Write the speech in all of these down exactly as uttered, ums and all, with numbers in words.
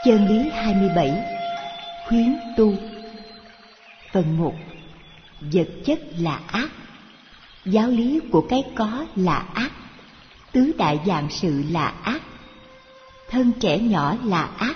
Chân lý hai mươi bảy. Khuyến tu. Phần một. Vật chất là ác. Giáo lý của cái có là ác. Tứ đại vạn sự là ác. Thân trẻ nhỏ là ác.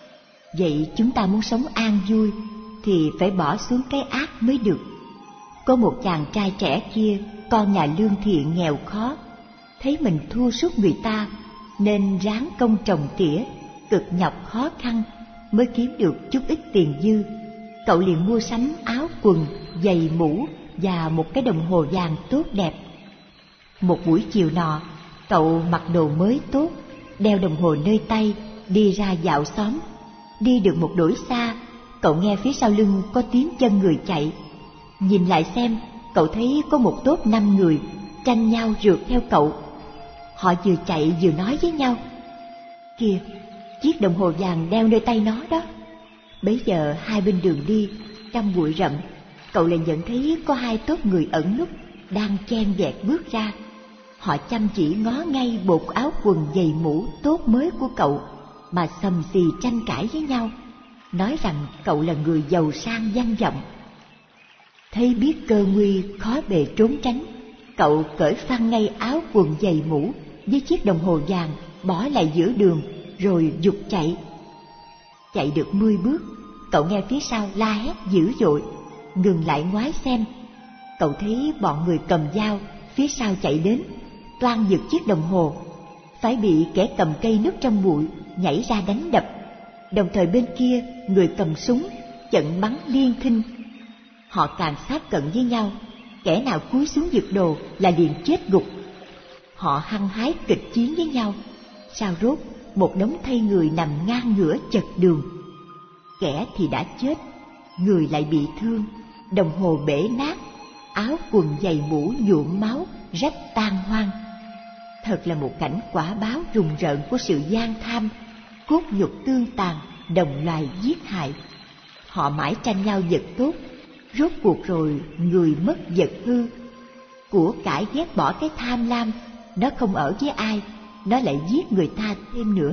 Vậy chúng ta muốn sống an vui thì phải bỏ xuống cái ác mới được. Có một chàng trai trẻ kia, con nhà lương thiện nghèo khó, thấy mình thua sút người ta nên ráng công trồng tỉa, cực nhọc khó khăn mới kiếm được chút ít tiền dư. Cậu liền mua sắm áo quần, giày mũ và một cái đồng hồ vàng tốt đẹp. Một buổi chiều nọ, cậu mặc đồ mới tốt, đeo đồng hồ nơi tay, đi ra dạo xóm. Đi được một đỗi xa, cậu nghe phía sau lưng có tiếng chân người chạy. Nhìn lại xem, cậu thấy có một tốp năm người tranh nhau rượt theo cậu. Họ vừa chạy vừa nói với nhau: "Kìa, chiếc đồng hồ vàng đeo nơi tay nó đó." Bấy giờ hai bên đường đi, trong bụi rậm, cậu lại nhận thấy có hai tốp người ẩn núp đang chen vẹt bước ra. Họ chăm chỉ ngó ngay bộ áo quần giày mũ tốt mới của cậu mà xầm xì tranh cãi với nhau, nói rằng cậu là người giàu sang danh vọng. Thấy biết cơ nguy khó bề trốn tránh, cậu cởi phăng ngay áo quần giày mũ với chiếc đồng hồ vàng, bỏ lại giữa đường rồi giục chạy. Chạy được mười bước, cậu nghe phía sau la hét dữ dội. Ngừng lại ngoái xem, cậu thấy bọn người cầm dao phía sau chạy đến, toan giật chiếc đồng hồ, phải bị kẻ cầm cây núp trong bụi nhảy ra đánh đập. Đồng thời bên kia, người cầm súng chận bắn liên thinh. Họ càng sát cận với nhau, kẻ nào cúi xuống giật đồ là liền chết gục. Họ hăng hái kịch chiến với nhau. Sao rốt một đống thây người nằm ngang ngửa chật đường. Kẻ thì đã chết, người lại bị thương, đồng hồ bể nát, áo quần giày mũ nhuộm máu, rách tan hoang. Thật là một cảnh quả báo rùng rợn của sự gian tham, cốt nhục tương tàn, đồng loài giết hại. Họ mãi tranh nhau vật tốt, rốt cuộc rồi người mất vật hư. Của cải ghét bỏ cái tham lam, nó không ở với ai, nó lại giết người ta thêm nữa.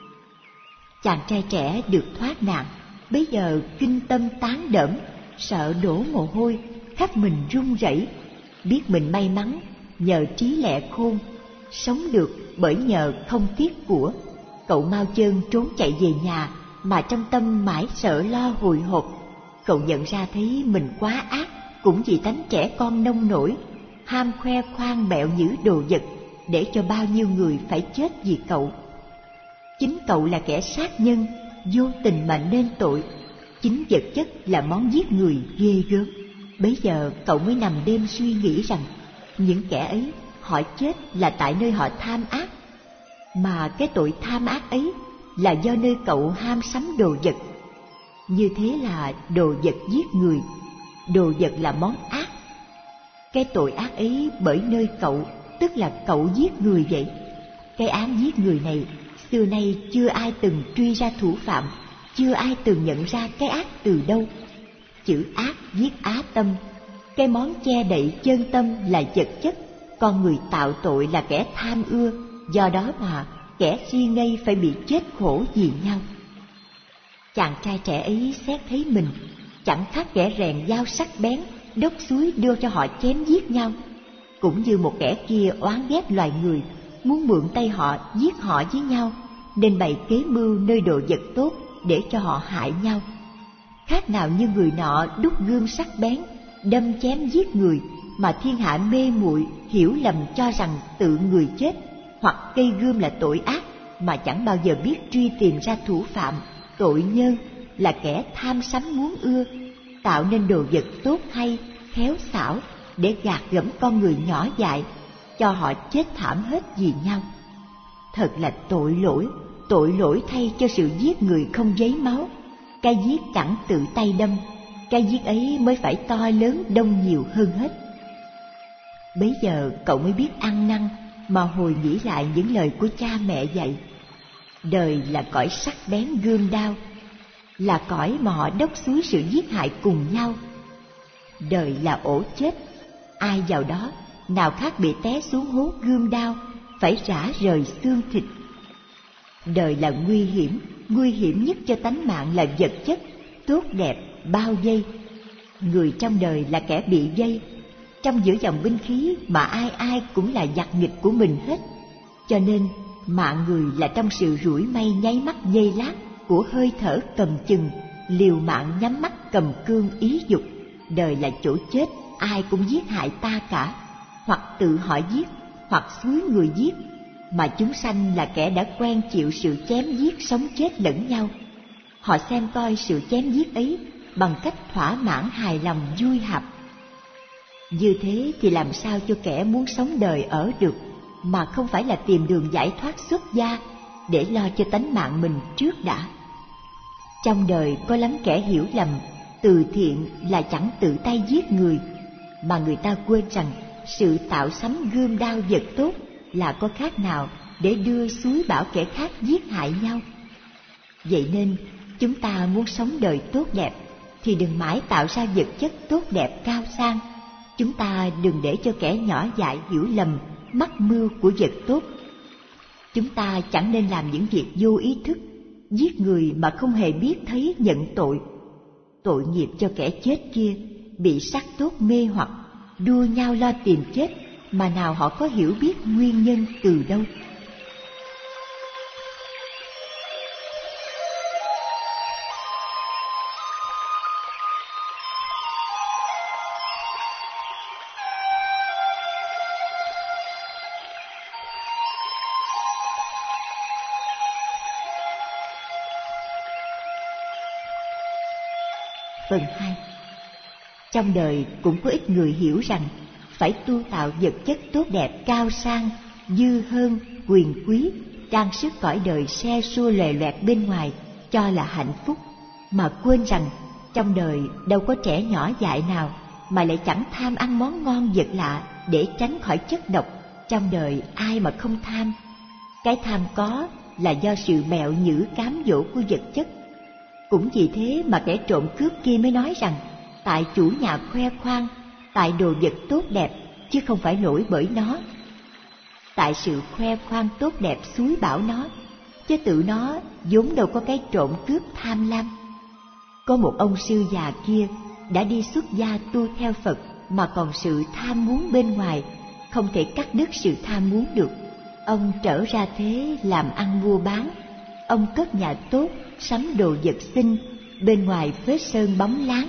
Chàng trai trẻ được thoát nạn, bấy giờ kinh tâm tán đẫm, sợ đổ mồ hôi, khắp mình run rẩy. Biết mình may mắn nhờ trí lẹ khôn, sống được bởi nhờ không tiếc của. Cậu mau chơn trốn chạy về nhà, mà trong tâm mãi sợ lo hồi hộp. Cậu nhận ra thấy mình quá ác, cũng vì tánh trẻ con nông nổi, ham khoe khoang bẹo nhữ đồ vật, để cho bao nhiêu người phải chết vì cậu. Chính cậu là kẻ sát nhân, vô tình mà nên tội. Chính vật chất là món giết người ghê gớm. Bấy giờ cậu mới nằm đêm suy nghĩ rằng những kẻ ấy họ chết là tại nơi họ tham ác, mà cái tội tham ác ấy là do nơi cậu ham sắm đồ vật. Như thế là đồ vật giết người, đồ vật là món ác. Cái tội ác ấy bởi nơi cậu, tức là cậu giết người vậy. Cái án giết người này xưa nay chưa ai từng truy ra thủ phạm, chưa ai từng nhận ra cái ác từ đâu. Chữ ác giết á tâm, cái món che đậy chân tâm là vật chất, con người tạo tội là kẻ tham ưa, do đó mà kẻ si ngây phải bị chết khổ vì nhau. Chàng trai trẻ ấy xét thấy mình chẳng khác kẻ rèn dao sắc bén, đốc suối đưa cho họ chém giết nhau. Cũng như một kẻ kia oán ghét loài người, muốn mượn tay họ giết họ với nhau, nên bày kế mưu nơi đồ vật tốt để cho họ hại nhau. Khác nào như người nọ đúc gươm sắc bén, đâm chém giết người, mà thiên hạ mê muội hiểu lầm cho rằng tự người chết, hoặc cây gươm là tội ác, mà chẳng bao giờ biết truy tìm ra thủ phạm. Tội nhân là kẻ tham sắm muốn ưa, tạo nên đồ vật tốt hay, khéo xảo để gạt gẫm con người nhỏ dại, cho họ chết thảm hết vì nhau. Thật là tội lỗi, tội lỗi thay cho sự giết người không giấy máu. Cái giết chẳng tự tay đâm, cái giết ấy mới phải to lớn đông nhiều hơn hết. Bấy giờ cậu mới biết ăn năn mà hồi nghĩ lại những lời của cha mẹ dạy. Đời là cõi sắc bén gươm đao, là cõi mà họ đốc suối sự giết hại cùng nhau. Đời là ổ chết, ai vào đó nào khác bị té xuống hố gươm đao, phải rã rời xương thịt. Đời là nguy hiểm, nguy hiểm nhất cho tánh mạng là vật chất tốt đẹp bao vây. Người trong đời là kẻ bị vây trong giữa dòng binh khí mà ai ai cũng là giặc nghịch của mình hết. Cho nên mạng người là trong sự rủi may nháy mắt giây lát của hơi thở cầm chừng, liều mạng nhắm mắt cầm cương ý dục. Đời là chỗ chết, ai cũng giết hại ta cả, hoặc tự họ giết, hoặc xúi người giết, mà chúng sanh là kẻ đã quen chịu sự chém giết sống chết lẫn nhau. Họ xem coi sự chém giết ấy bằng cách thỏa mãn hài lòng vui hạp. Như thế thì làm sao cho kẻ muốn sống đời ở được, mà không phải là tìm đường giải thoát xuất gia để lo cho tánh mạng mình trước đã. Trong đời có lắm kẻ hiểu lầm từ thiện là chẳng tự tay giết người, mà người ta quên rằng sự tạo sắm gươm đao vật tốt là có khác nào để đưa xúi bảo kẻ khác giết hại nhau. Vậy nên chúng ta muốn sống đời tốt đẹp thì đừng mãi tạo ra vật chất tốt đẹp cao sang. Chúng ta đừng để cho kẻ nhỏ dại hiểu lầm mắc mưu của vật tốt. Chúng ta chẳng nên làm những việc vô ý thức, giết người mà không hề biết thấy nhận tội. Tội nghiệp cho kẻ chết kia bị sắc tốt mê hoặc, đua nhau lo tìm chết, mà nào họ có hiểu biết nguyên nhân từ đâu. Phần hai. Trong đời cũng có ít người hiểu rằng phải tu tạo vật chất tốt đẹp cao sang, dư hơn, quyền quý, trang sức cõi đời xe xua lòe loẹt bên ngoài cho là hạnh phúc, mà quên rằng trong đời đâu có trẻ nhỏ dại nào mà lại chẳng tham ăn món ngon vật lạ để tránh khỏi chất độc. Trong đời ai mà không tham? Cái tham có là do sự mẹo nhữ cám dỗ của vật chất. Cũng vì thế mà kẻ trộm cướp kia mới nói rằng tại chủ nhà khoe khoang, tại đồ vật tốt đẹp, chứ không phải lỗi bởi nó. Tại sự khoe khoang tốt đẹp xúi bảo nó, chứ tự nó vốn đâu có cái trộm cướp tham lam. Có một ông sư già kia đã đi xuất gia tu theo Phật, mà còn sự tham muốn bên ngoài, không thể cắt đứt sự tham muốn được. Ông trở ra thế làm ăn mua bán. Ông cất nhà tốt, sắm đồ vật xinh, bên ngoài phết sơn bóng láng.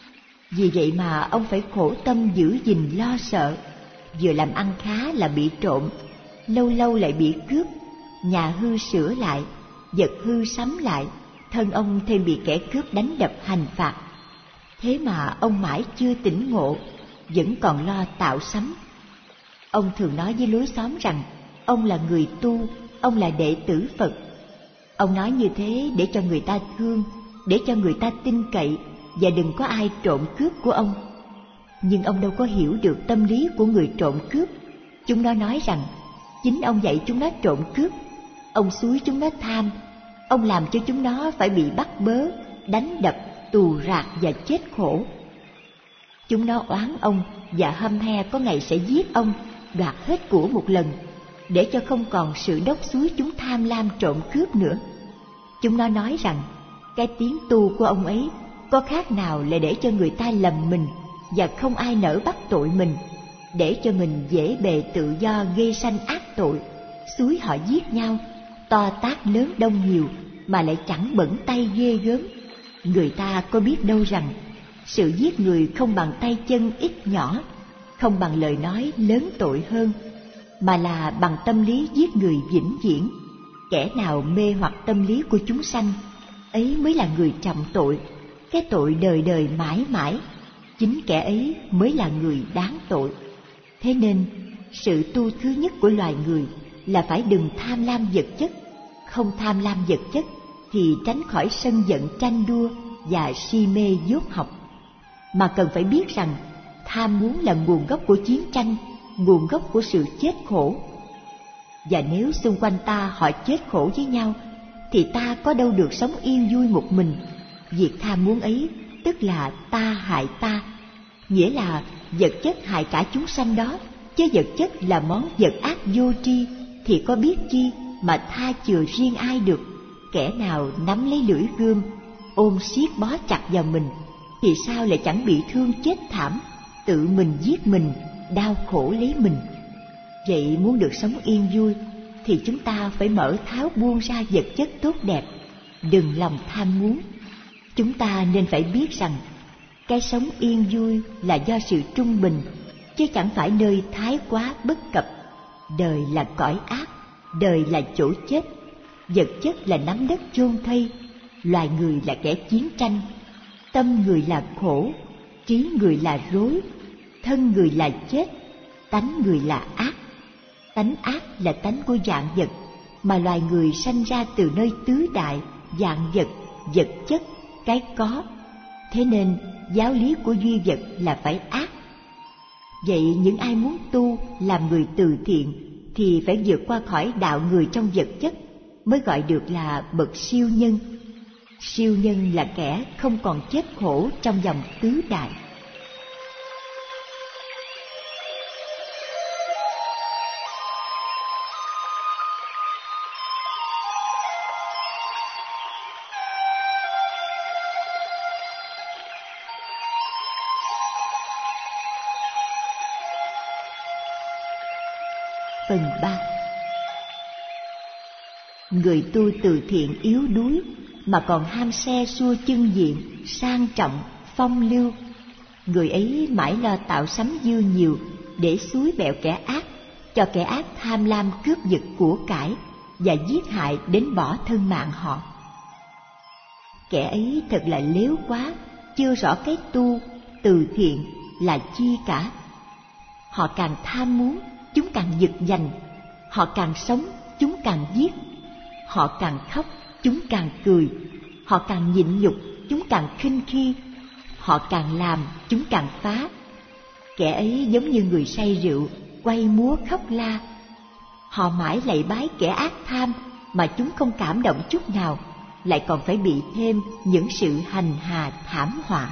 Vì vậy mà ông phải khổ tâm giữ gìn lo sợ, vừa làm ăn khá là bị trộm, lâu lâu lại bị cướp, nhà hư sửa lại, vật hư sắm lại, thân ông thêm bị kẻ cướp đánh đập hành phạt. Thế mà ông mãi chưa tỉnh ngộ, vẫn còn lo tạo sắm. Ông thường nói với lối xóm rằng ông là người tu, ông là đệ tử Phật. Ông nói như thế để cho người ta thương, để cho người ta tin cậy, và đừng có ai trộm cướp của ông. Nhưng ông đâu có hiểu được tâm lý của người trộm cướp. Chúng nó nói rằng chính ông dạy chúng nó trộm cướp, ông xúi chúng nó tham, ông làm cho chúng nó phải bị bắt bớ, đánh đập, tù rạc và chết khổ. Chúng nó oán ông và hăm he có ngày sẽ giết ông, đoạt hết của một lần, để cho không còn sự đốc xúi chúng tham lam trộm cướp nữa. Chúng nó nói rằng cái tiếng tu của ông ấy có khác nào là để cho người ta lầm mình và không ai nỡ bắt tội mình, để cho mình dễ bề tự do gây sanh ác tội, xúi họ giết nhau, to tát lớn đông nhiều mà lại chẳng bẩn tay ghê gớm. Người ta có biết đâu rằng sự giết người không bằng tay chân ít nhỏ, không bằng lời nói lớn tội hơn, mà là bằng tâm lý giết người vĩnh viễn. Kẻ nào mê hoặc tâm lý của chúng sanh, ấy mới là người trọng tội, cái tội đời đời mãi mãi. Chính kẻ ấy mới là người đáng tội. Thế nên sự tu thứ nhất của loài người là phải đừng tham lam vật chất. Không tham lam vật chất thì tránh khỏi sân giận tranh đua và si mê dốt học, mà cần phải biết rằng tham muốn là nguồn gốc của chiến tranh, nguồn gốc của sự chết khổ. Và nếu xung quanh ta họ chết khổ với nhau, thì ta có đâu được sống yên vui một mình. Việc tham muốn ấy tức là ta hại ta, nghĩa là vật chất hại cả chúng sanh đó, chứ vật chất là món vật ác vô tri, thì có biết chi mà tha chừa riêng ai được. Kẻ nào nắm lấy lưỡi gươm, ôm siết bó chặt vào mình, thì sao lại chẳng bị thương chết thảm, tự mình giết mình, đau khổ lấy mình. Vậy muốn được sống yên vui, thì chúng ta phải mở tháo buông ra vật chất tốt đẹp, đừng lòng tham muốn. Chúng ta nên phải biết rằng, cái sống yên vui là do sự trung bình, chứ chẳng phải nơi thái quá bất cập. Đời là cõi ác, đời là chỗ chết, vật chất là nắm đất chôn thây, loài người là kẻ chiến tranh, tâm người là khổ, trí người là rối, thân người là chết, tánh người là ác. Tánh ác là tánh của vạn vật, mà loài người sanh ra từ nơi tứ đại, vạn vật, vật chất, cái có. Thế nên giáo lý của duy vật là phải ác. Vậy những ai muốn tu làm người từ thiện thì phải vượt qua khỏi đạo người trong vật chất, mới gọi được là bậc siêu nhân. Siêu nhân là kẻ không còn chết khổ trong dòng tứ đại. Phần ba. Người tu từ thiện yếu đuối mà còn ham xe xua chân diện, sang trọng, phong lưu, người ấy mãi lo tạo sắm dư nhiều để xúi bẹo kẻ ác, cho kẻ ác tham lam cướp giật của cải và giết hại đến bỏ thân mạng họ. Kẻ ấy thật là lếu quá, chưa rõ cái tu từ thiện là chi cả. Họ càng tham muốn, chúng càng giật giành; họ càng sống, chúng càng giết; họ càng khóc, chúng càng cười; họ càng nhịn nhục, chúng càng khinh khi; họ càng làm, chúng càng phá. Kẻ ấy giống như người say rượu, quay múa khóc la. Họ mãi lạy bái kẻ ác tham mà chúng không cảm động chút nào, lại còn phải bị thêm những sự hành hạ thảm họa.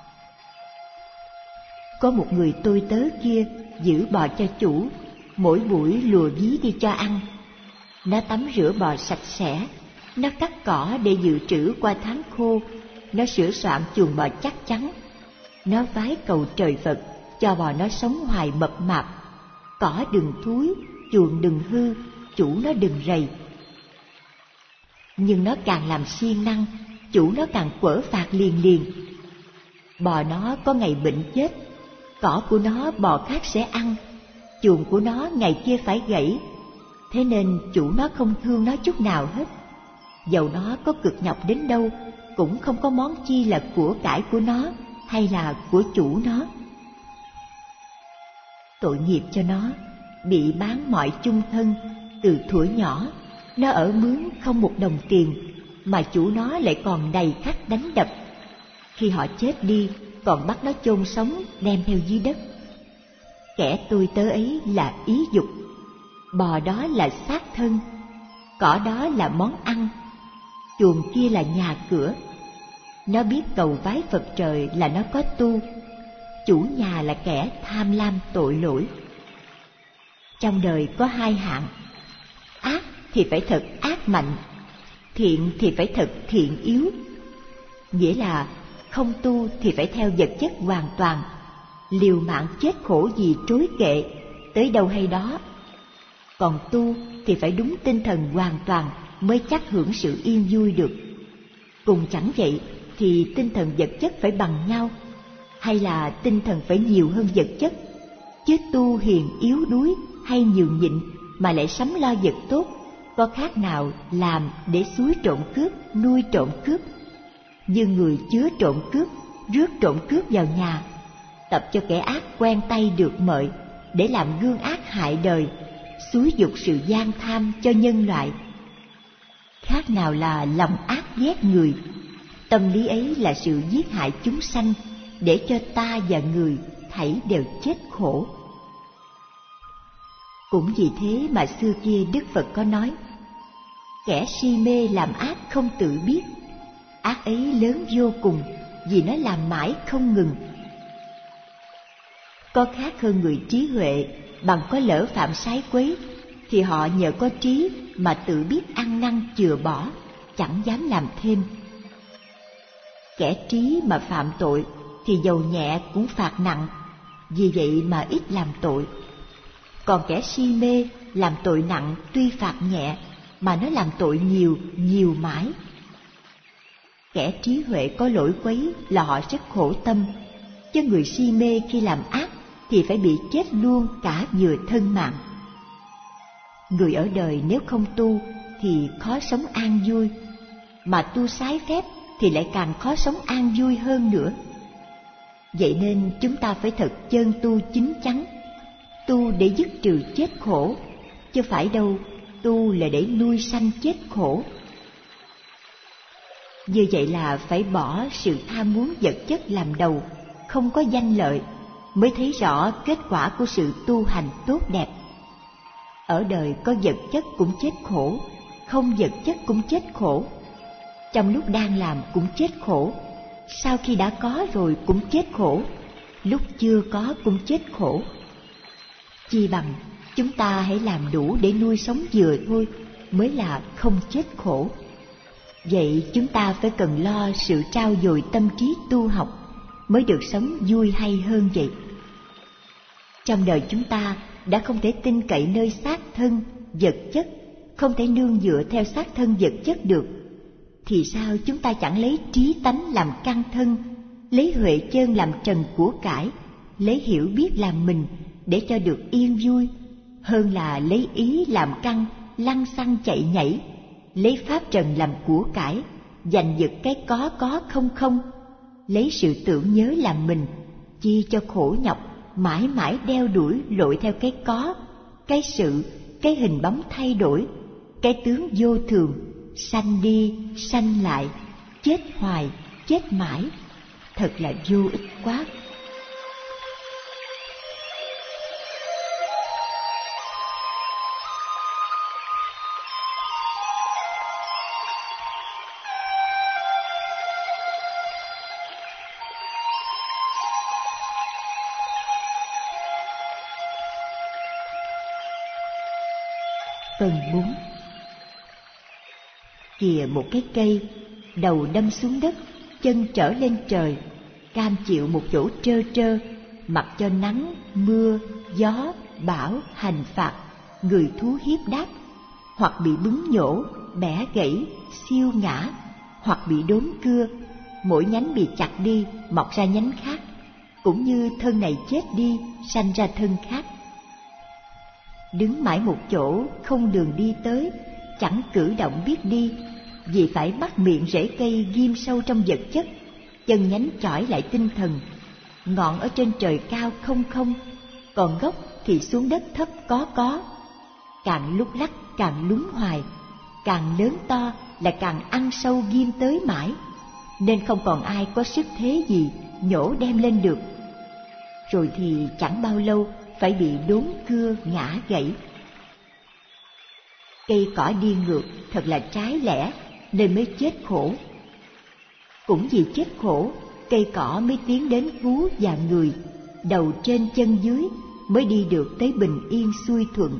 Có một người tôi tớ kia giữ bò cho chủ, mỗi buổi lùa ví đi cho ăn. Nó tắm rửa bò sạch sẽ, nó cắt cỏ để dự trữ qua tháng khô, nó sửa soạn chuồng bò chắc chắn. Nó vái cầu trời Phật cho bò nó sống hoài mập mạp. Cỏ đừng thúi, chuồng đừng hư, chủ nó đừng rầy. Nhưng nó càng làm siêng năng, chủ nó càng quở phạt liền liền. Bò nó có ngày bệnh chết, cỏ của nó bò khác sẽ ăn, chuồng của nó ngày kia phải gãy. Thế nên chủ nó không thương nó chút nào hết. Dầu nó có cực nhọc đến đâu, cũng không có món chi là của cải của nó hay là của chủ nó. Tội nghiệp cho nó, bị bán mọi chung thân. Từ thuở nhỏ, nó ở mướn không một đồng tiền, mà chủ nó lại còn đầy khách đánh đập. Khi họ chết đi, còn bắt nó chôn sống đem theo dưới đất. Kẻ tôi tớ ấy là ý dục, bò đó là xác thân, cỏ đó là món ăn, chuồng kia là nhà cửa. Nó biết cầu vái Phật trời là nó có tu, chủ nhà là kẻ tham lam tội lỗi. Trong đời có hai hạng: ác thì phải thật ác mạnh, thiện thì phải thật thiện yếu. Nghĩa là không tu thì phải theo vật chất hoàn toàn, liều mạng chết khổ vì trối kệ, tới đâu hay đó. Còn tu thì phải đúng tinh thần hoàn toàn mới chắc hưởng sự yên vui được. Cùng chẳng vậy thì tinh thần vật chất phải bằng nhau, hay là tinh thần phải nhiều hơn vật chất. Chứ tu hiền yếu đuối hay nhiều nhịn mà lại sắm lo vật tốt, có khác nào làm để xúi trộm cướp, nuôi trộm cướp. Như người chứa trộm cướp, rước trộm cướp vào nhà, tập cho kẻ ác quen tay được mợi để làm gương ác hại đời, xúi dục sự gian tham cho nhân loại. Khác nào là lòng ác ghét người. Tâm lý ấy là sự giết hại chúng sanh, để cho ta và người thảy đều chết khổ. Cũng vì thế mà xưa kia Đức Phật có nói: kẻ si mê làm ác không tự biết, ác ấy lớn vô cùng vì nó làm mãi không ngừng. Có khác hơn người trí huệ, bằng có lỡ phạm sái quấy thì họ nhờ có trí mà tự biết ăn năn chừa bỏ, chẳng dám làm thêm. Kẻ trí mà phạm tội thì dầu nhẹ cũng phạt nặng, vì vậy mà ít làm tội. Còn kẻ si mê làm tội nặng tuy phạt nhẹ, mà nó làm tội nhiều, nhiều mãi. Kẻ trí huệ có lỗi quấy là họ rất khổ tâm, chứ người si mê khi làm ác thì phải bị chết luôn cả vừa thân mạng. Người ở đời nếu không tu thì khó sống an vui, mà tu trái phép thì lại càng khó sống an vui hơn nữa. Vậy nên chúng ta phải thật chân tu chính chắn, tu để dứt trừ chết khổ, chứ phải đâu tu là để nuôi sanh chết khổ. Như vậy là phải bỏ sự tham muốn vật chất làm đầu, không có danh lợi, mới thấy rõ kết quả của sự tu hành tốt đẹp. Ở đời có vật chất cũng chết khổ, không vật chất cũng chết khổ. Trong lúc đang làm cũng chết khổ, sau khi đã có rồi cũng chết khổ, lúc chưa có cũng chết khổ. Chi bằng chúng ta hãy làm đủ để nuôi sống vừa thôi, mới là không chết khổ. Vậy chúng ta phải cần lo sự trau dồi tâm trí tu học, mới được sống vui hay hơn vậy. Trong đời chúng ta đã không thể tin cậy nơi xác thân, vật chất, không thể nương dựa theo xác thân vật chất được, thì sao chúng ta chẳng lấy trí tánh làm căn thân, lấy huệ chân làm trần của cải, lấy hiểu biết làm mình để cho được yên vui, hơn là lấy ý làm căn, lăng xăng chạy nhảy, lấy pháp trần làm của cải, giành giật cái có có không không, lấy sự tưởng nhớ làm mình, chi cho khổ nhọc, mãi mãi đeo đuổi lội theo cái có, cái sự, cái hình bóng thay đổi, cái tướng vô thường, sanh đi, sanh lại, chết hoài, chết mãi, thật là vô ích quá. Phần bốn. Kìa một cái cây, đầu đâm xuống đất, chân trở lên trời, cam chịu một chỗ trơ trơ, mặc cho nắng, mưa, gió, bão, hành phạt, người thú hiếp đáp, hoặc bị bứng nhổ, bẻ gãy, siêu ngã, hoặc bị đốn cưa, mỗi nhánh bị chặt đi, mọc ra nhánh khác, cũng như thân này chết đi, sanh ra thân khác. Đứng mãi một chỗ, không đường đi tới, chẳng cử động biết đi, vì phải bắt miệng rễ cây ghim sâu trong vật chất, chân nhánh chỏi lại tinh thần, ngọn ở trên trời cao không không, còn gốc thì xuống đất thấp có có, càng lúc lắc càng lún hoài, càng lớn to là càng ăn sâu ghim tới mãi, nên không còn ai có sức thế gì nhổ đem lên được. Rồi thì chẳng bao lâu phải bị đốn cưa ngã gãy. Cây cỏ đi ngược thật là trái lẽ, nên mới chết khổ. Cũng vì chết khổ, cây cỏ mới tiến đến vú và người, đầu trên chân dưới, mới đi được tới bình yên xuôi thuận.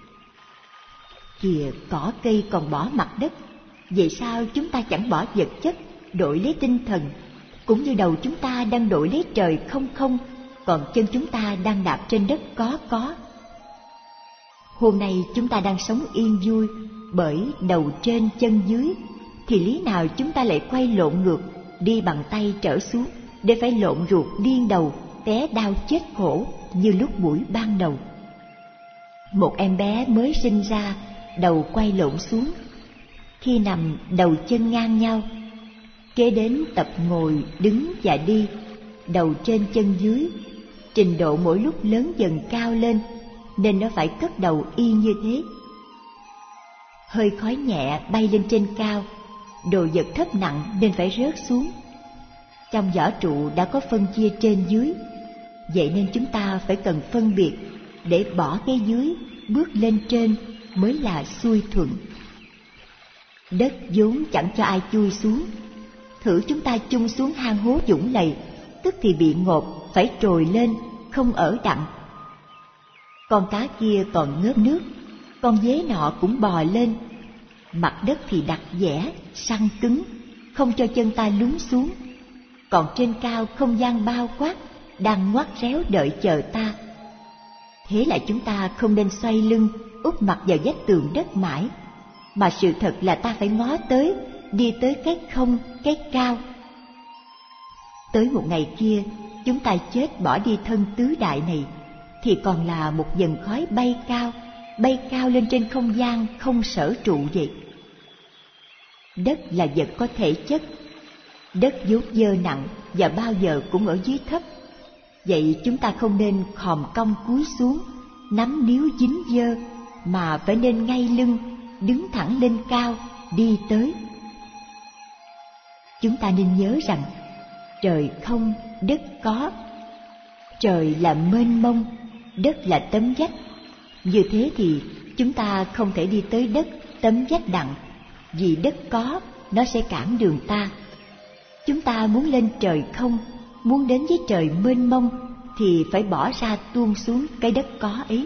Kìa cỏ cây còn bỏ mặt đất, vậy sao chúng ta chẳng bỏ vật chất đổi lấy tinh thần, cũng như đầu chúng ta đang đổi lấy trời không không, còn chân chúng ta đang đạp trên đất có có. Hôm nay chúng ta đang sống yên vui bởi đầu trên chân dưới, thì lý nào chúng ta lại quay lộn ngược, đi bằng tay trở xuống, để phải lộn ruột điên đầu, té đau chết khổ như lúc buổi ban đầu. Một em bé mới sinh ra, đầu quay lộn xuống, khi nằm đầu chân ngang nhau, kế đến tập ngồi, đứng và đi, đầu trên chân dưới, trình độ mỗi lúc lớn dần cao lên, nên nó phải cất đầu y như thế. Hơi khói nhẹ bay lên trên cao, đồ vật thấp nặng nên phải rớt xuống. Trong vỏ trụ đã có phân chia trên dưới, vậy nên chúng ta phải cần phân biệt để bỏ cái dưới, bước lên trên mới là xuôi thuận. Đất vốn chẳng cho ai chui xuống, thử chúng ta chung xuống hang hố dũng lầy, tức thì bị ngộp, phải trồi lên, không ở đặng. Con cá kia còn ngớp nước, con dế nọ cũng bò lên, mặt đất thì đặc vẽ, săn cứng, không cho chân ta lún xuống. Còn trên cao không gian bao quát, đang ngoắt réo đợi chờ ta. Thế là chúng ta không nên xoay lưng, úp mặt vào vách tường đất mãi, mà sự thật là ta phải ngó tới, đi tới cái không, cái cao. Tới một ngày kia, chúng ta chết bỏ đi thân tứ đại này, thì còn là một vần khói bay cao, bay cao lên trên không gian không sở trụ vậy. Đất là vật có thể chất, đất vốn dơ nặng và bao giờ cũng ở dưới thấp. Vậy chúng ta không nên khom cong cúi xuống, nắm níu dính dơ, mà phải nên ngay lưng, đứng thẳng lên cao, đi tới. Chúng ta nên nhớ rằng trời không, đất có. Trời là mênh mông, đất là tấm vách. Như thế thì chúng ta không thể đi tới đất, tấm vách đặng, vì đất có, nó sẽ cản đường ta. Chúng ta muốn lên trời không, muốn đến với trời mênh mông, thì phải bỏ ra tuôn xuống cái đất có ấy.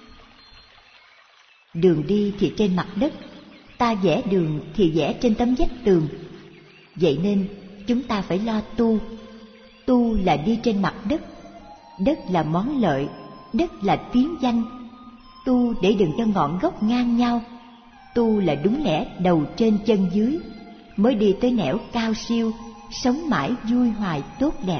Đường đi thì trên mặt đất, ta vẽ đường thì vẽ trên tấm vách tường. Vậy nên chúng ta phải lo tu. Tu là đi trên mặt đất. Đất là món lợi, đất là tiếng danh. Tu để đừng cho ngọn gốc ngang nhau. Tu là đúng lẽ đầu trên chân dưới, mới đi tới nẻo cao siêu, sống mãi vui hoài tốt đẹp.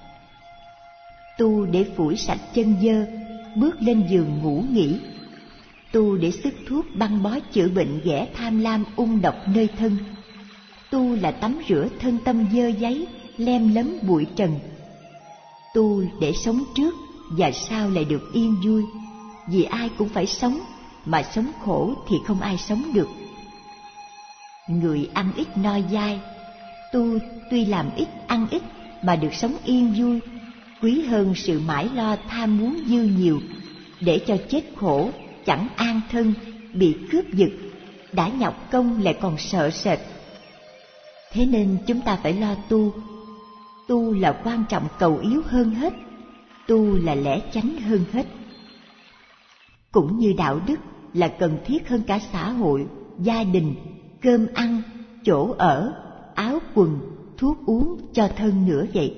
Tu để phủi sạch chân dơ, bước lên giường ngủ nghỉ. Tu để sức thuốc băng bó chữa bệnh ghẻ tham lam ung độc nơi thân. Tu là tắm rửa thân tâm dơ giấy, lem lấm bụi trần. Tu để sống trước và sau lại được yên vui, vì ai cũng phải sống, mà sống khổ thì không ai sống được. Người ăn ít no dai, tu tuy làm ít ăn ít mà được sống yên vui, quý hơn sự mãi lo tham muốn dư nhiều, để cho chết khổ, chẳng an thân, bị cướp giật, đã nhọc công lại còn sợ sệt. Thế nên chúng ta phải lo tu. Tu là quan trọng cầu yếu hơn hết, tu là lẽ chánh hơn hết. Cũng như đạo đức là cần thiết hơn cả xã hội, gia đình, cơm ăn, chỗ ở, áo quần, thuốc uống cho thân nữa vậy.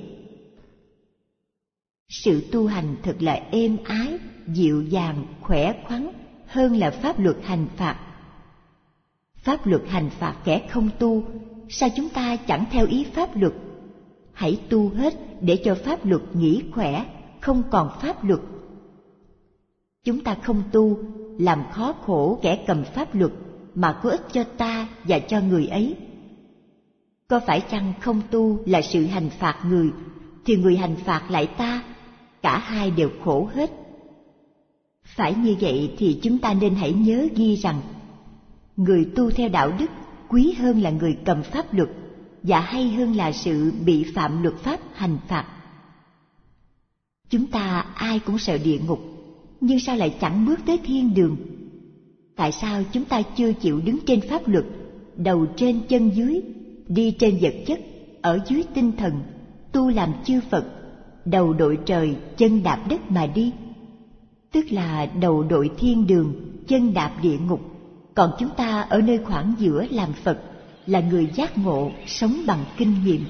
Sự tu hành thật là êm ái, dịu dàng, khỏe khoắn hơn là pháp luật hành phạt. Pháp luật hành phạt kẻ không tu, sao chúng ta chẳng theo ý pháp luật? Hãy tu hết để cho pháp luật nghỉ khỏe, không còn pháp luật. Chúng ta không tu, làm khó khổ kẻ cầm pháp luật, mà có ích cho ta và cho người ấy. Có phải chăng không tu là sự hành phạt người, thì người hành phạt lại ta, cả hai đều khổ hết. Phải như vậy thì chúng ta nên hãy nhớ ghi rằng, người tu theo đạo đức quý hơn là người cầm pháp luật, và hay hơn là sự bị phạm luật pháp hành phạt. Chúng ta ai cũng sợ địa ngục, nhưng sao lại chẳng bước tới thiên đường? Tại sao chúng ta chưa chịu đứng trên pháp luật, đầu trên chân dưới, đi trên vật chất, ở dưới tinh thần, tu làm chư Phật, đầu đội trời, chân đạp đất mà đi? Tức là đầu đội thiên đường, chân đạp địa ngục. Còn chúng ta ở nơi khoảng giữa làm Phật, là người giác ngộ, sống bằng kinh nghiệm.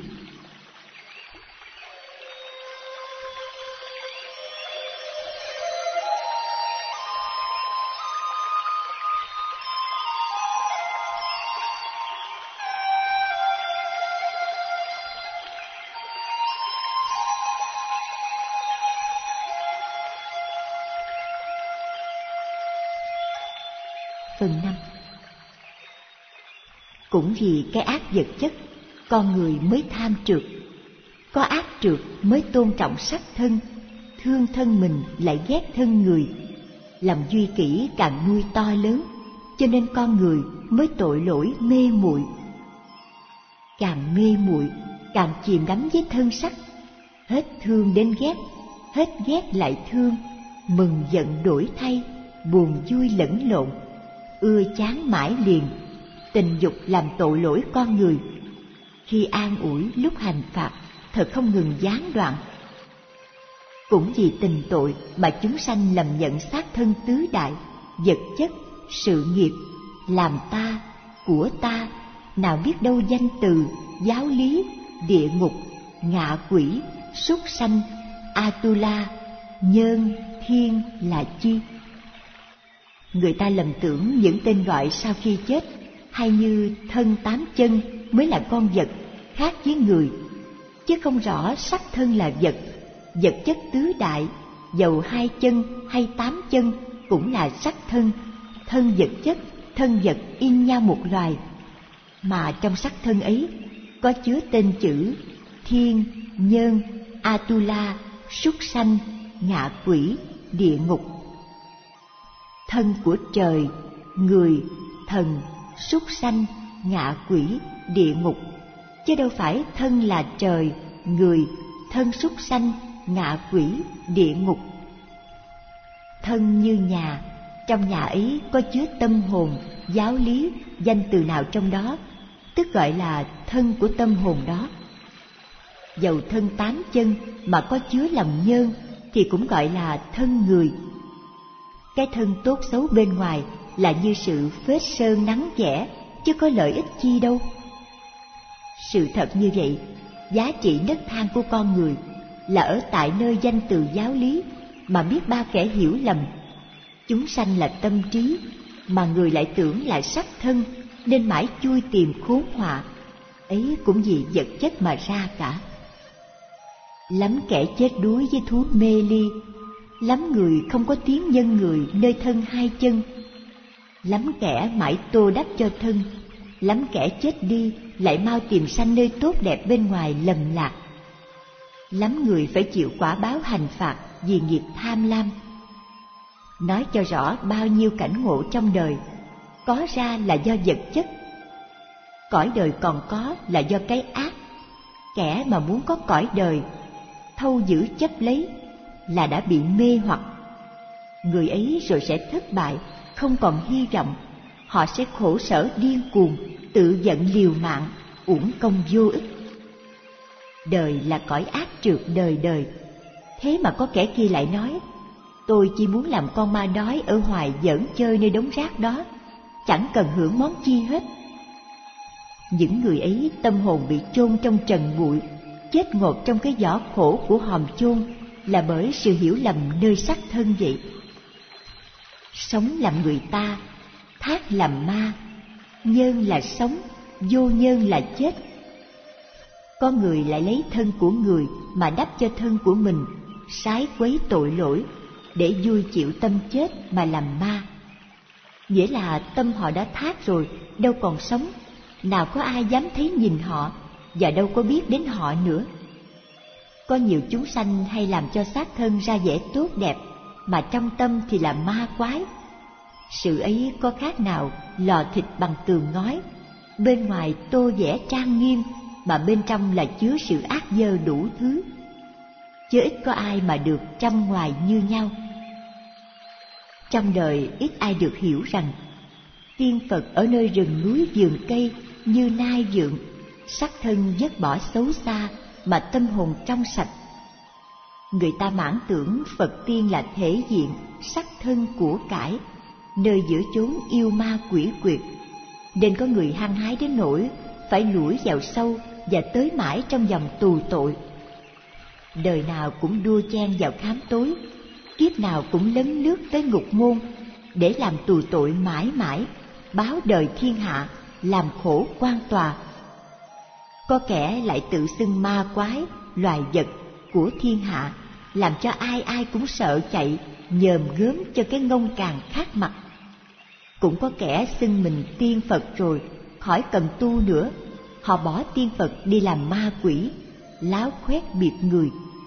Phần năm. Cũng vì cái ác vật chất, con người mới tham trượt. Có ác trượt mới tôn trọng sắc thân, thương thân mình lại ghét thân người. Làm duy kỷ càng nuôi to lớn, cho nên con người mới tội lỗi mê muội. Càng mê muội, càng chìm đắm với thân sắc, hết thương đến ghét, hết ghét lại thương, mừng giận đổi thay, buồn vui lẫn lộn, ưa chán mãi liền. Tình dục làm tội lỗi con người, khi an ủi lúc hành phạt thật không ngừng gián đoạn. Cũng vì tình tội mà chúng sanh lầm nhận xác thân tứ đại, vật chất, sự nghiệp, làm ta, của ta, nào biết đâu danh từ, giáo lý, địa ngục, ngạ quỷ, súc sanh, Atula, nhân, thiên là chi? Người ta lầm tưởng những tên gọi sau khi chết, hay như thân tám chân mới là con vật, khác với người, chứ không rõ sắc thân là vật. Vật chất tứ đại, dầu hai chân hay tám chân cũng là sắc thân. Thân vật chất, thân vật in nhau một loài, mà trong sắc thân ấy có chứa tên chữ thiên, nhân, Atula, súc sanh, ngạ quỷ, địa ngục. Thân của trời, người, thần, súc sanh, ngạ quỷ, địa ngục, chứ đâu phải thân là trời, người, thân súc sanh, ngạ quỷ, địa ngục. Thân như nhà, trong nhà ấy có chứa tâm hồn, giáo lý, danh từ nào trong đó, tức gọi là thân của tâm hồn đó. Dầu thân tám chân mà có chứa lòng nhơn thì cũng gọi là thân người. Cái thân tốt xấu bên ngoài là như sự phết sơn nắng vẽ, chứ có lợi ích chi đâu. Sự thật như vậy, giá trị nấc thang của con người là ở tại nơi danh từ giáo lý mà biết bao kẻ hiểu lầm. Chúng sanh là tâm trí, mà người lại tưởng là sắc thân, nên mãi chui tìm khốn họa. Ấy cũng vì vật chất mà ra cả. Lắm kẻ chết đuối với thú mê ly, lắm người không có tiếng nhân người nơi thân hai chân. Lắm kẻ mãi tô đắp cho thân, lắm kẻ chết đi lại mau tìm sanh nơi tốt đẹp bên ngoài lầm lạc. Lắm người phải chịu quả báo hành phạt vì nghiệp tham lam. Nói cho rõ bao nhiêu cảnh ngộ trong đời, có ra là do vật chất. Cõi đời còn có là do cái ác. Kẻ mà muốn có cõi đời, thâu giữ chấp lấy, là đã bị mê hoặc. Người ấy rồi sẽ thất bại, không còn hy vọng. Họ sẽ khổ sở điên cuồng, tự giận liều mạng, uổng công vô ích. Đời là cõi ác trượt đời đời. Thế mà có kẻ kia lại nói, tôi chỉ muốn làm con ma đói ở hoài giỡn chơi nơi đống rác đó, chẳng cần hưởng món chi hết. Những người ấy tâm hồn bị chôn trong trần bụi, chết ngột trong cái vỏ khổ của hòm chôn, là bởi sự hiểu lầm nơi sắc thân vậy. Sống làm người ta, thác làm ma, nhân là sống, vô nhân là chết. Có người lại lấy thân của người mà đắp cho thân của mình, sái quấy tội lỗi, để vui chịu tâm chết mà làm ma. Nghĩa là tâm họ đã thác rồi, đâu còn sống, nào có ai dám thấy nhìn họ, và đâu có biết đến họ nữa. Có nhiều chúng sanh hay làm cho xác thân ra vẻ tốt đẹp, mà trong tâm thì là ma quái. Sự ấy có khác nào lò thịt bằng tường ngói, bên ngoài tô vẽ trang nghiêm, mà bên trong là chứa sự ác dơ đủ thứ. Chứ ít có ai mà được trong ngoài như nhau. Trong đời ít ai được hiểu rằng tiên Phật ở nơi rừng núi vườn cây như nai vượng, sắc thân vứt bỏ xấu xa mà tâm hồn trong sạch. Người ta mãn tưởng Phật tiên là thể diện, sắc thân của cải, nơi giữa chốn yêu ma quỷ quyệt, nên có người hăng hái đến nỗi phải lủi vào sâu và tới mãi trong dòng tù tội. Đời nào cũng đua chen vào khám tối, kiếp nào cũng lấn lướt tới ngục môn, để làm tù tội mãi mãi, báo đời thiên hạ, làm khổ quan tòa. Có kẻ lại tự xưng ma quái, loài vật của thiên hạ, làm cho ai ai cũng sợ chạy, nhòm gớm cho cái ngông càng khác mặt. Cũng có kẻ xưng mình tiên Phật rồi, khỏi cần tu nữa, họ bỏ tiên Phật đi làm ma quỷ, láo khoét biệt người.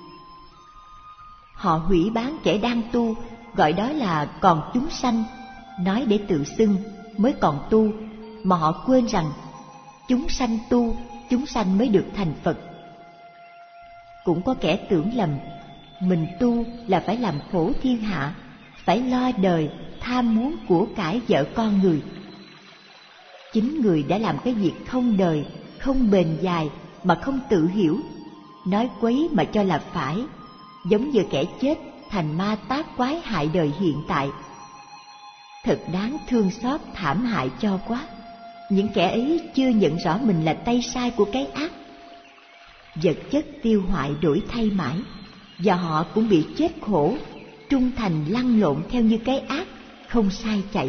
Họ hủy bán kẻ đang tu, gọi đó là còn chúng sanh, nói để tự xưng mới còn tu, mà họ quên rằng chúng sanh tu, chúng sanh mới được thành Phật. Cũng có kẻ tưởng lầm mình tu là phải làm khổ thiên hạ, phải lo đời, tham muốn của cải vợ con người. Chính người đã làm cái việc không đời, không bền dài mà không tự hiểu, nói quấy mà cho là phải, giống như kẻ chết thành ma tác quái hại đời hiện tại. Thật đáng thương xót thảm hại cho quá. Những kẻ ấy chưa nhận rõ mình là tay sai của cái ác. Vật chất tiêu hoại đổi thay mãi, và họ cũng bị chết khổ, trung thành lăn lộn theo như cái ác, không sai chạy.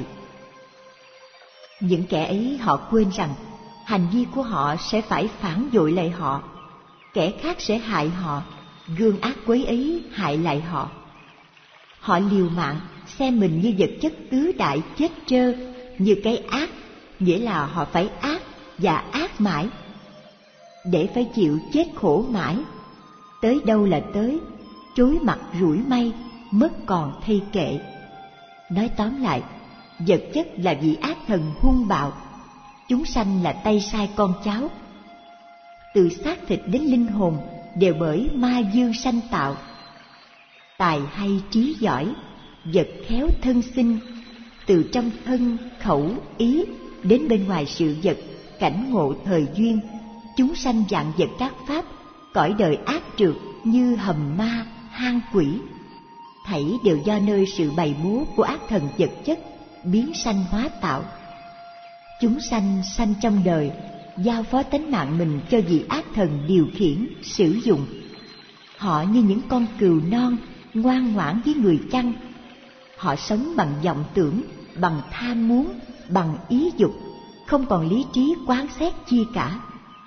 Những kẻ ấy họ quên rằng hành vi của họ sẽ phải phản dội lại họ, kẻ khác sẽ hại họ, gương ác quấy ấy hại lại họ. Họ liều mạng xem mình như vật chất tứ đại chết trơ, như cái ác, nghĩa là họ phải ác và ác mãi, để phải chịu chết khổ mãi. Tới đâu là tới, trối mặt rủi may, mất còn thay kệ. Nói tóm lại, vật chất là vị ác thần hung bạo, chúng sanh là tay sai con cháu. Từ xác thịt đến linh hồn đều bởi ma dương sanh tạo. Tài hay trí giỏi, vật khéo thân sinh, từ trong thân, khẩu, ý đến bên ngoài sự vật, cảnh ngộ thời duyên, chúng sanh vạn vật các pháp, cõi đời ác trượt như hầm ma, hang quỷ. Thảy đều do nơi sự bày bố của ác thần vật chất biến sanh hóa tạo. Chúng sanh sanh trong đời, giao phó tánh mạng mình cho vị ác thần điều khiển, sử dụng. Họ như những con cừu non ngoan ngoãn với người chăn. Họ sống bằng vọng tưởng, bằng tham muốn, bằng ý dục, không còn lý trí quán xét chi cả.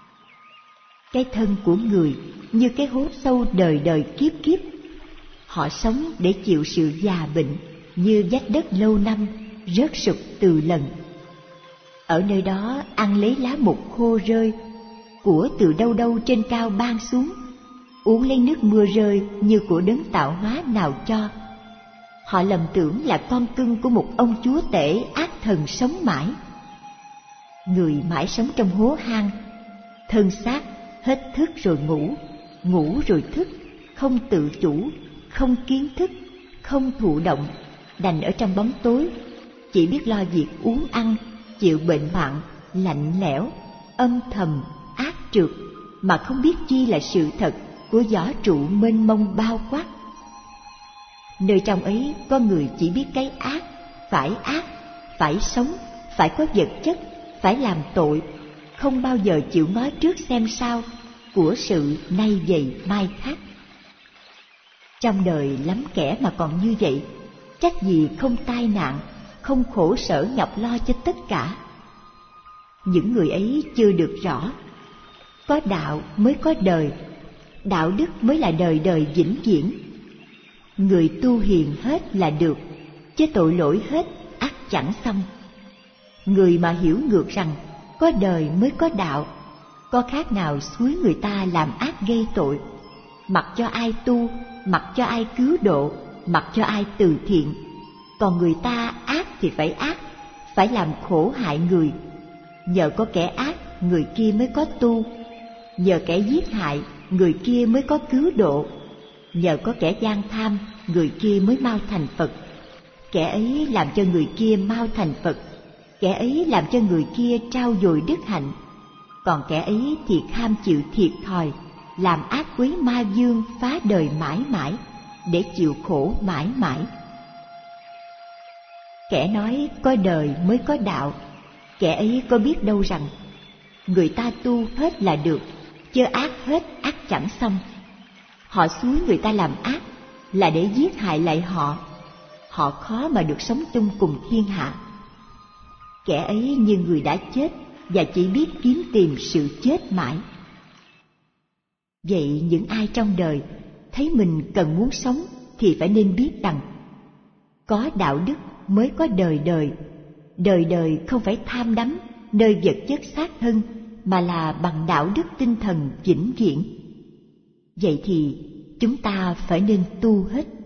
Cái thân của người như cái hố sâu đời đời kiếp kiếp. Họ sống để chịu sự già bệnh, như vách đất lâu năm rớt sụp từ lần. Ở nơi đó ăn lấy lá mục khô rơi, của từ đâu đâu trên cao ban xuống, uống lấy nước mưa rơi như của đấng tạo hóa nào cho. Họ lầm tưởng là con cưng của một ông chúa tể ác thần sống mãi. Người mãi sống trong hố hang, thân xác hết thức rồi ngủ, ngủ rồi thức, không tự chủ, không kiến thức, không thụ động, đành ở trong bóng tối, chỉ biết lo việc uống ăn, chịu bệnh hoạn, lạnh lẽo, âm thầm, ác trượt, mà không biết chi là sự thật của võ trụ mênh mông bao quát. Nơi trong ấy có người chỉ biết cái ác, phải ác, phải sống, phải có vật chất, phải làm tội, không bao giờ chịu ngó trước xem sao của sự nay vậy mai khác. Trong đời lắm kẻ mà còn như vậy, chắc gì không tai nạn, không khổ sở nhọc lo cho tất cả. Những người ấy chưa được rõ, có đạo mới có đời, đạo đức mới là đời đời vĩnh viễn. Người tu hiền hết là được, chứ tội lỗi hết ắt chẳng xong. Người mà hiểu ngược rằng có đời mới có đạo, có khác nào xúi người ta làm ác gây tội, mặc cho ai tu, mặc cho ai cứu độ, mặc cho ai từ thiện. Còn người ta ác thì phải ác, phải làm khổ hại người. Nhờ có kẻ ác, người kia mới có tu. Nhờ kẻ giết hại, người kia mới có cứu độ. Nhờ có kẻ gian tham, người kia mới mau thành Phật. Kẻ ấy làm cho người kia mau thành Phật, kẻ ấy làm cho người kia trao dồi đức hạnh. Còn kẻ ấy thì kham chịu thiệt thòi, làm ác quấy ma dương phá đời mãi mãi, để chịu khổ mãi mãi. Kẻ nói có đời mới có đạo, kẻ ấy có biết đâu rằng người ta tu hết là được, chứ ác hết ắt chẳng xong. Họ xúi người ta làm ác là để giết hại lại họ, họ khó mà được sống chung cùng thiên hạ. Kẻ ấy như người đã chết và chỉ biết kiếm tìm sự chết mãi. Vậy những ai trong đời thấy mình cần muốn sống thì phải nên biết rằng có đạo đức mới có đời đời. Đời đời không phải tham đắm nơi vật chất xác thân, mà là bằng đạo đức tinh thần vĩnh viễn. Vậy thì chúng ta phải nên tu hết.